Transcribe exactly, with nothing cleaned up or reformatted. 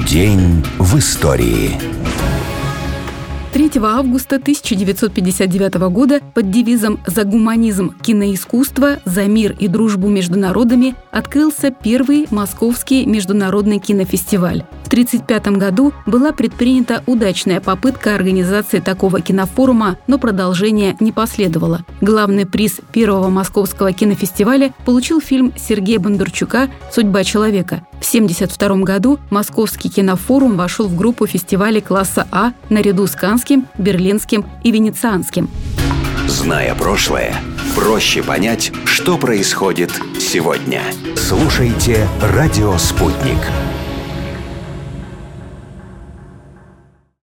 День в истории. третьего августа тысяча девятьсот пятьдесят девятого года под девизом «За гуманизм киноискусства, за мир и дружбу между народами» открылся первый Московский международный кинофестиваль. В тысяча девятьсот тридцать пятом году была предпринята удачная попытка организации такого кинофорума, но продолжения не последовало. Главный приз первого Московского кинофестиваля получил фильм Сергея Бондарчука «Судьба человека». В тысяча девятьсот семьдесят втором году Московский кинофорум вошел в группу фестивалей класса А наряду с Каннским, Берлинским и Венецианским. Зная прошлое, проще понять, что происходит сегодня. Слушайте «Радио Спутник».